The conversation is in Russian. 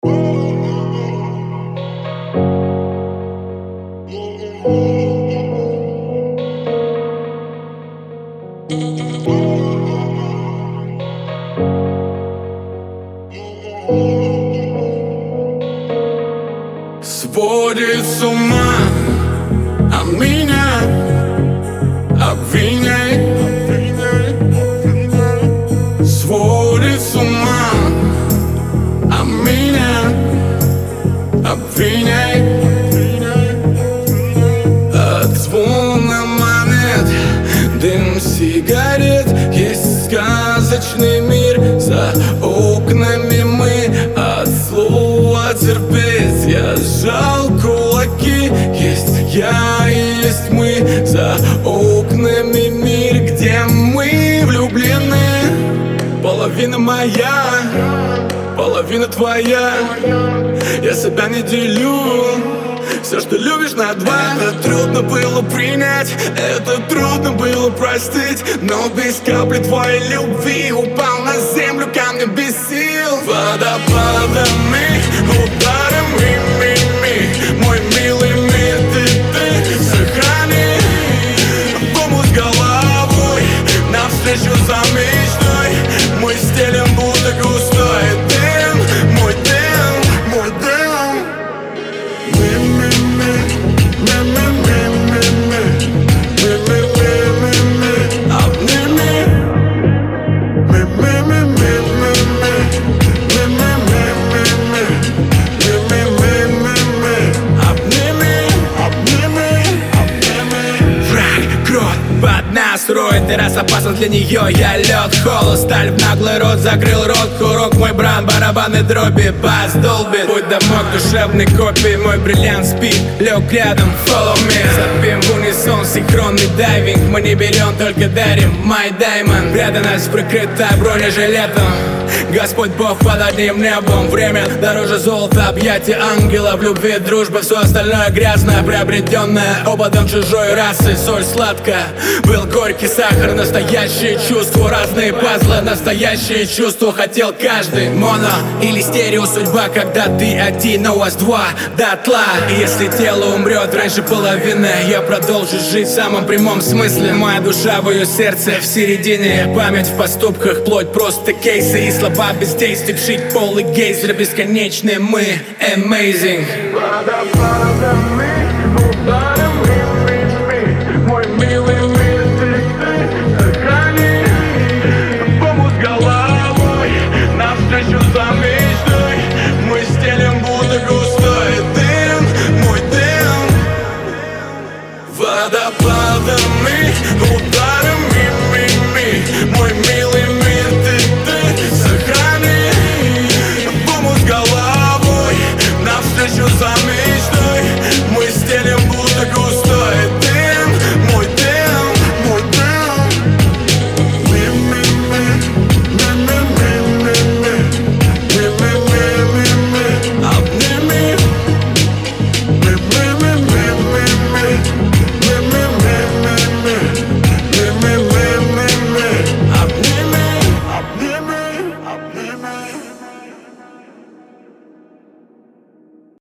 Сводит с ума, а меня обвиняй. Сводит с ума, а меня обвиняй. От звона монет, дым сигарет, есть сказочный мир. За окнами мы от слова терпеть. Я сжал кулаки, есть я и есть мы. За окнами мир, где мы влюблены. Половина моя, половина твоя. Я себя не делю, все, что любишь, на два. Это трудно было принять, это трудно было простить. Но без капли твоей любви упал на землю камнем без сил. Водопадами, ударами, мой милый мир, ты сохрани. Помощь головой, навстречу за мечтой. Мы стелем будто густой дым, мой дым, мой дым. Строит, ты раз опасен для нее. Я лед, холод, сталь в наглый рот. Закрыл рот, курок, мой бран, барабаны дроби, бас долбит. Путь домой к душевной копии. Мой бриллиант спит, лег рядом, follow me. Запим в унисон, синхронный дайвинг. Мы не берем, только дарим, my diamond. Преданность прикрыта бронежилетом. Господь Бог под одним небом. Время дороже золота, объятия ангела. В любви, дружба, все остальное грязное, приобретенное опытом чужой расы. Соль сладкая, был горький сахар. Настоящие чувства, разные пазлы. Настоящие чувства хотел каждый. Моно или стерео судьба, когда ты один, но у вас два дотла. И если тело умрет раньше половины, я продолжу жить в самом прямом смысле. Моя душа в ее сердце в середине. Память в поступках, плоть просто кейсы. И слова без действий, вшить полый гейзер. Бесконечные мы, amazing. Водопадами, удар.